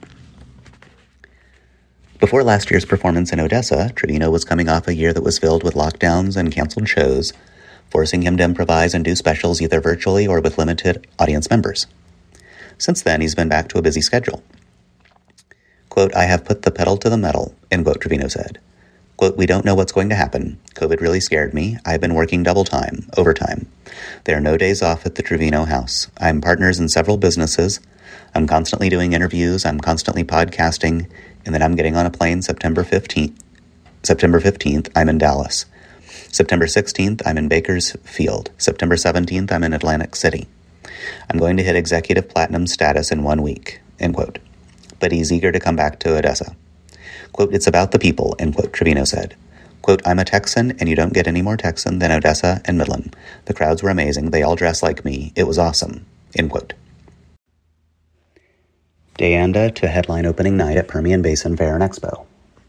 Before last year's performance in Odessa, Trevino was coming off a year that was filled with lockdowns and canceled shows, forcing him to improvise and do specials either virtually or with limited audience members. Since then, he's been back to a busy schedule. Quote, I have put the pedal to the metal, end quote, Trevino said. Quote, we don't know what's going to happen. COVID really scared me. I've been working double time, overtime. There are no days off at the Trevino house. I'm partners in several businesses. I'm constantly doing interviews. I'm constantly podcasting. And then I'm getting on a plane September fifteenth. September fifteenth, I'm in Dallas. September sixteenth, I'm in Bakersfield. September seventeenth, I'm in Atlantic City. I'm going to hit executive platinum status in one week, end quote. But he's eager to come back to Odessa. Quote, it's about the people, end quote, Trevino said. Quote, I'm a Texan, and you don't get any more Texan than Odessa and Midland. The crowds were amazing. They all dressed like me. It was awesome, end quote. Deanda to headline opening night at Permian Basin Fair and Expo.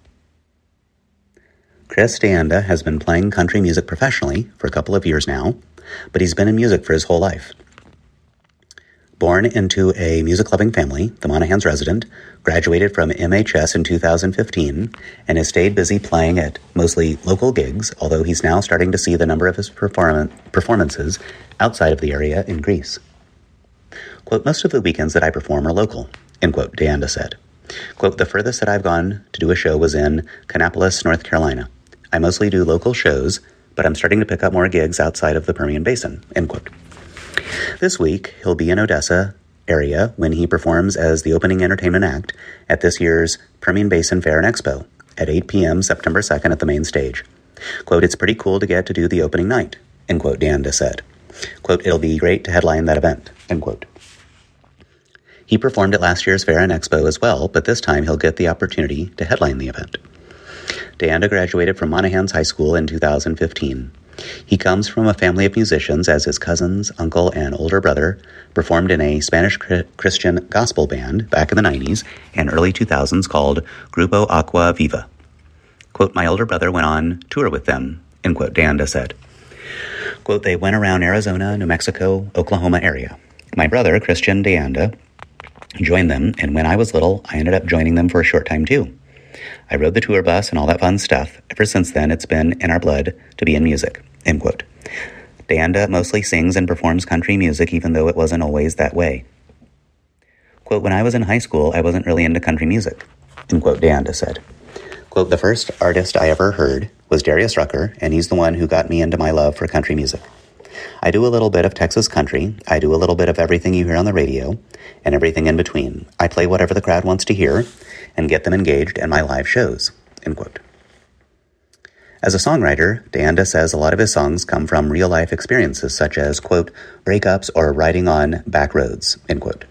Chris Deanda has been playing country music professionally for a couple of years now, but he's been in music for his whole life. Born into a music-loving family, the Monahans resident, graduated from M H S in two thousand fifteen, and has stayed busy playing at mostly local gigs, although he's now starting to see the number of his perform- performances outside of the area in Greece. Quote, most of the weekends that I perform are local, end quote, Deanda said. Quote, the furthest that I've gone to do a show was in Kannapolis, North Carolina. I mostly do local shows, but I'm starting to pick up more gigs outside of the Permian Basin, end quote. This week, he'll be in Odessa area when he performs as the opening entertainment act at this year's Permian Basin Fair and Expo at eight p.m. September second at the main stage. Quote, it's pretty cool to get to do the opening night, end quote, DeAnda said. Quote, it'll be great to headline that event, end quote. He performed at last year's Fair and Expo as well, but this time he'll get the opportunity to headline the event. DeAnda graduated from Monahans High School in two thousand fifteen. He comes from a family of musicians as his cousins, uncle, and older brother performed in a Spanish Christian gospel band back in the nineties and early two thousands called Grupo Aqua Viva. Quote, my older brother went on tour with them, end quote, DeAnda said. Quote, they went around Arizona, New Mexico, Oklahoma area. My brother, Christian DeAnda, joined them, and when I was little, I ended up joining them for a short time too. I rode the tour bus and all that fun stuff. Ever since then, it's been in our blood to be in music, end quote. DeAnda mostly sings and performs country music, even though it wasn't always that way. Quote, when I was in high school, I wasn't really into country music, end quote, DeAnda said. Quote, the first artist I ever heard was Darius Rucker, and he's the one who got me into my love for country music. I do a little bit of Texas country, I do a little bit of everything you hear on the radio, and everything in between. I play whatever the crowd wants to hear, and get them engaged in my live shows, end quote. As a songwriter, DeAnda says a lot of his songs come from real-life experiences such as, quote, breakups or riding on back roads, end quote.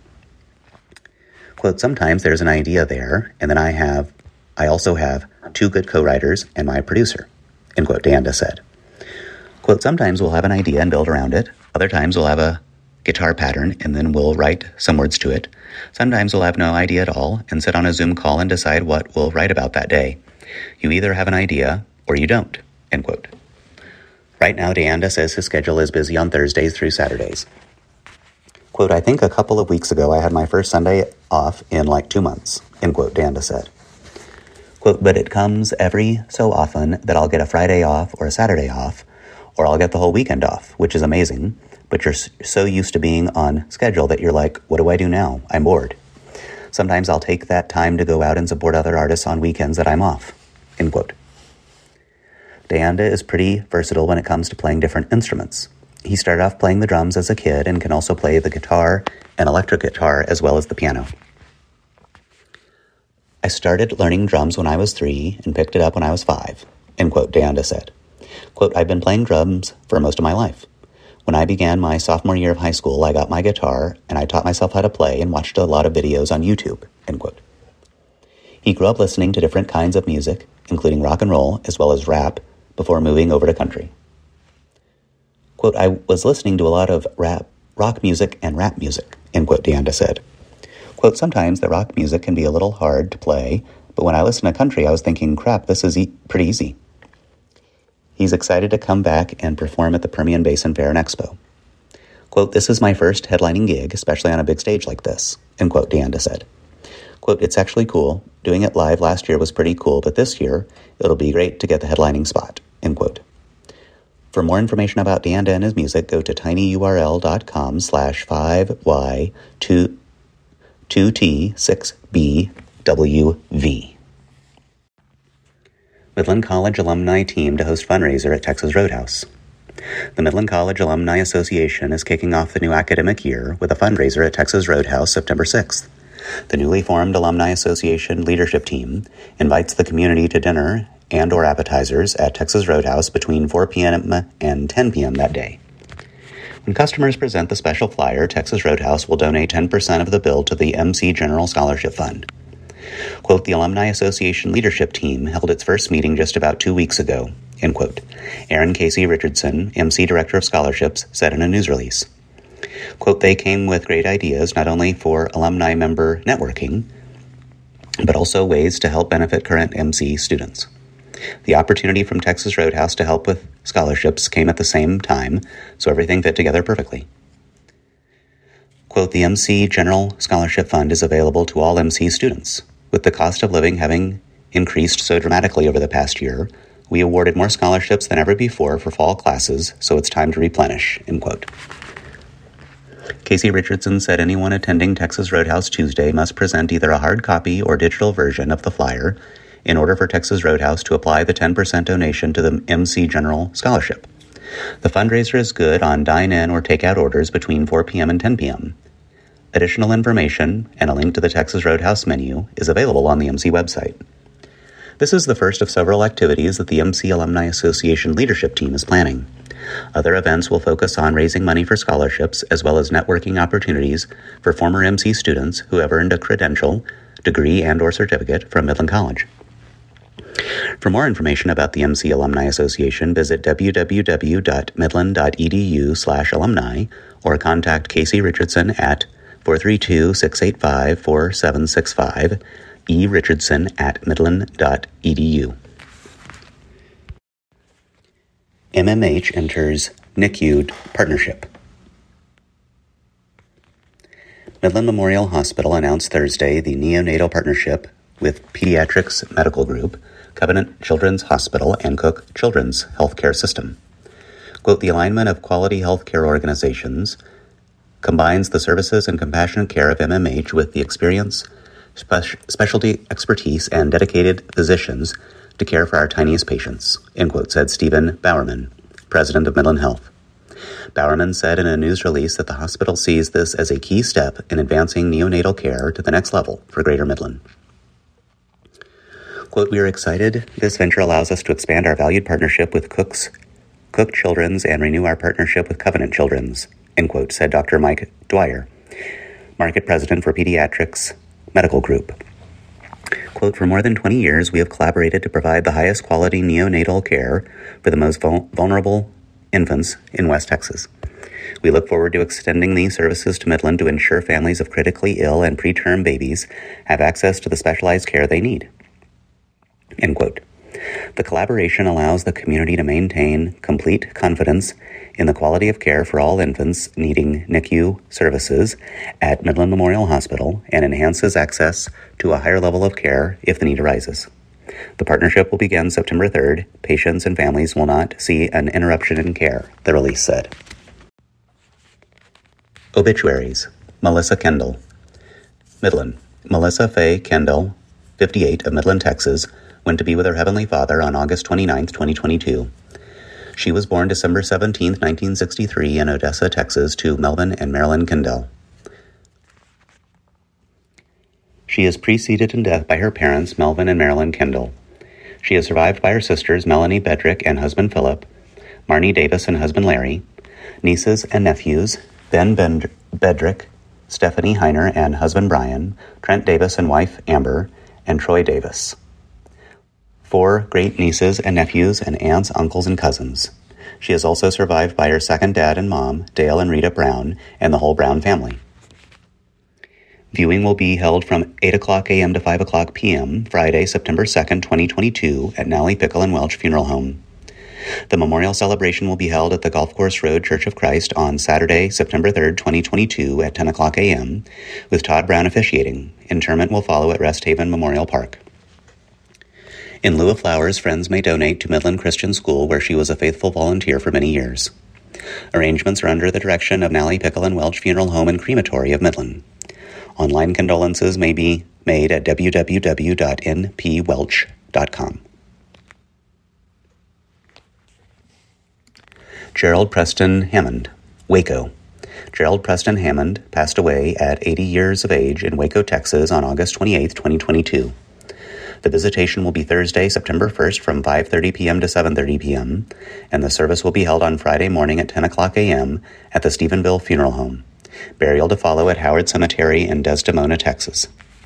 Quote, sometimes there's an idea there, and then I have, I also have two good co-writers and my producer, end quote, DeAnda said. Quote, sometimes we'll have an idea and build around it. Other times we'll have a guitar pattern and then we'll write some words to it. Sometimes we'll have no idea at all and sit on a Zoom call and decide what we'll write about that day. You either have an idea or you don't, end quote. Right now, DeAnda says his schedule is busy on Thursdays through Saturdays. Quote, I think a couple of weeks ago I had my first Sunday off in like two months, end quote, DeAnda said. Quote, but it comes every so often that I'll get a Friday off or a Saturday off, or I'll get the whole weekend off, which is amazing, but you're so used to being on schedule that you're like, what do I do now? I'm bored. Sometimes I'll take that time to go out and support other artists on weekends that I'm off, end quote. DeAnda is pretty versatile when it comes to playing different instruments. He started off playing the drums as a kid and can also play the guitar and electric guitar as well as the piano. I started learning drums when I was three and picked it up when I was five, end quote, DeAnda said. Quote, I've been playing drums for most of my life. When I began my sophomore year of high school, I got my guitar and I taught myself how to play and watched a lot of videos on YouTube, end quote. He grew up listening to different kinds of music, including rock and roll, as well as rap, before moving over to country. Quote, I was listening to a lot of rap, rock music and rap music, end quote, DeAnda said. Quote, sometimes the rock music can be a little hard to play, but when I listen to country, I was thinking, crap, this is e- pretty easy. He's excited to come back and perform at the Permian Basin Fair and Expo. Quote, this is my first headlining gig, especially on a big stage like this, end quote, DeAnda said. Quote, it's actually cool. Doing it live last year was pretty cool, but this year, it'll be great to get the headlining spot, end quote. For more information about DeAnda and his music, go to tinyurl.com slash 5y2 2t6bwv. Midland College alumni team to host fundraiser at Texas Roadhouse. The Midland College Alumni Association is kicking off the new academic year with a fundraiser at Texas Roadhouse September sixth. The newly formed Alumni Association leadership team invites the community to dinner and or appetizers at Texas Roadhouse between four p.m. and ten p.m. that day. When customers present the special flyer, Texas Roadhouse will donate ten percent of the bill to the M C General Scholarship Fund. Quote, the Alumni Association leadership team held its first meeting just about two weeks ago, end quote. Aaron Casey Richardson, M C Director of Scholarships, said in a news release. Quote, they came with great ideas not only for alumni member networking, but also ways to help benefit current M C students. The opportunity from Texas Roadhouse to help with scholarships came at the same time, so everything fit together perfectly. Quote, the M C General Scholarship Fund is available to all M C students. With the cost of living having increased so dramatically over the past year, we awarded more scholarships than ever before for fall classes, so it's time to replenish, end quote. Casey Richardson said anyone attending Texas Roadhouse Tuesday must present either a hard copy or digital version of the flyer in order for Texas Roadhouse to apply the ten percent donation to the M C General Scholarship. The fundraiser is good on dine-in or takeout orders between four p.m. and ten p.m. Additional information and a link to the Texas Roadhouse menu is available on the M C website. This is the first of several activities that the M C Alumni Association leadership team is planning. Other events will focus on raising money for scholarships as well as networking opportunities for former M C students who have earned a credential, degree, and or certificate from Midland College. For more information about the M C Alumni Association, visit w w w dot midland dot e d u slash alumni or contact Casey Richardson at four three two, six eight five, four seven six five, e richardson at midland dot e d u. M M H enters N I C U partnership. Midland Memorial Hospital announced Thursday the neonatal partnership with Pediatrics Medical Group, Covenant Children's Hospital, and Cook Children's Healthcare System. Quote, the alignment of quality healthcare organizations combines the services and compassionate care of M M H with the experience, spe- specialty expertise, and dedicated physicians to care for our tiniest patients, end quote, said Stephen Bowerman, president of Midland Health. Bowerman said in a news release that the hospital sees this as a key step in advancing neonatal care to the next level for Greater Midland. Quote, we are excited. This venture allows us to expand our valued partnership with Cook's, Cook Children's and renew our partnership with Covenant Children's, end quote, said Doctor Mike Dwyer, market president for Pediatrics Medical Group. Quote, for more than twenty years, we have collaborated to provide the highest quality neonatal care for the most vul- vulnerable infants in West Texas. We look forward to extending these services to Midland to ensure families of critically ill and preterm babies have access to the specialized care they need. End quote. The collaboration allows the community to maintain complete confidence in the quality of care for all infants needing N I C U services at Midland Memorial Hospital and enhances access to a higher level of care if the need arises. The partnership will begin September third. Patients and families will not see an interruption in care, the release said. Obituaries. Melissa Kendall. Midland. Melissa Faye Kendall, fifty-eight, of Midland, Texas, went to be with her Heavenly Father on August twenty-ninth, twenty twenty-two. She was born December seventeenth, nineteen sixty-three in Odessa, Texas, to Melvin and Marilyn Kendall. She is preceded in death by her parents, Melvin and Marilyn Kendall. She is survived by her sisters, Melanie Bedrick and husband Philip, Marnie Davis and husband Larry, nieces and nephews, Ben Bend- Bedrick, Stephanie Heiner and husband Brian, Trent Davis and wife Amber, and Troy Davis. Four great-nieces and nephews and aunts, uncles, and cousins. She is also survived by her second dad and mom, Dale and Rita Brown, and the whole Brown family. Viewing will be held from eight o'clock a.m. to five o'clock p.m. Friday, September second, twenty twenty-two, at Nally Pickle and Welch Funeral Home. The memorial celebration will be held at the Golf Course Road Church of Christ on Saturday, September third, twenty twenty-two, at ten o'clock a.m., with Todd Brown officiating. Interment will follow at Rest Haven Memorial Park. In lieu of flowers, friends may donate to Midland Christian School, where she was a faithful volunteer for many years. Arrangements are under the direction of Nally Pickle and Welch Funeral Home and Crematory of Midland. Online condolences may be made at w w w dot n p welch dot com. Gerald Preston Hammond, Waco. Gerald Preston Hammond passed away at eighty years of age in Waco, Texas on August twenty-eighth, twenty twenty-two. The visitation will be Thursday, September first from five thirty p.m. to seven thirty p.m., and the service will be held on Friday morning at ten o'clock a.m. at the Stephenville Funeral Home. Burial to follow at Howard Cemetery in Desdemona, Texas.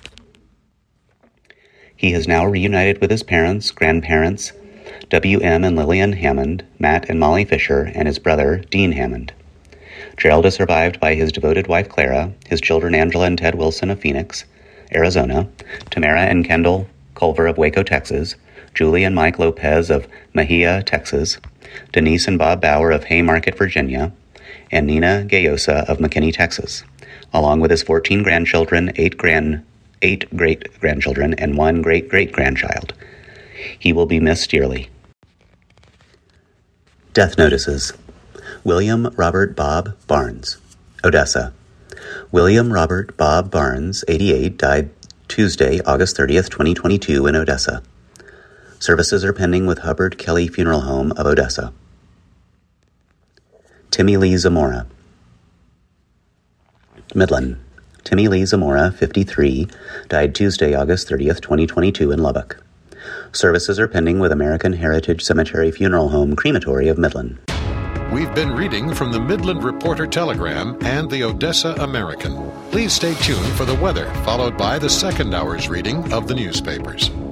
He is now reunited with his parents, grandparents, W M and Lillian Hammond, Matt and Molly Fisher, and his brother, Dean Hammond. Gerald is survived by his devoted wife, Clara, his children, Angela and Ted Wilson of Phoenix, Arizona, Tamara and Kendall Culver of Waco, Texas, Julie and Mike Lopez of Mejia, Texas, Denise and Bob Bauer of Haymarket, Virginia, and Nina Gayosa of McKinney, Texas, along with his fourteen grandchildren, eight grand, eight great-grandchildren, and one great-great-grandchild. He will be missed dearly. Death notices. William Robert Bob Barnes, Odessa. William Robert Bob Barnes, eighty-eight, died Tuesday, August thirtieth, twenty twenty-two in Odessa. Services are pending with Hubbard Kelly Funeral Home of Odessa. Timmy Lee Zamora. Midland. Timmy Lee Zamora, fifty-three, died Tuesday, August thirtieth, twenty twenty-two in Lubbock. Services are pending with American Heritage Cemetery Funeral Home Crematory of Midland. We've been reading from the Midland Reporter Telegram and the Odessa American. Please stay tuned for the weather, followed by the second hour's reading of the newspapers.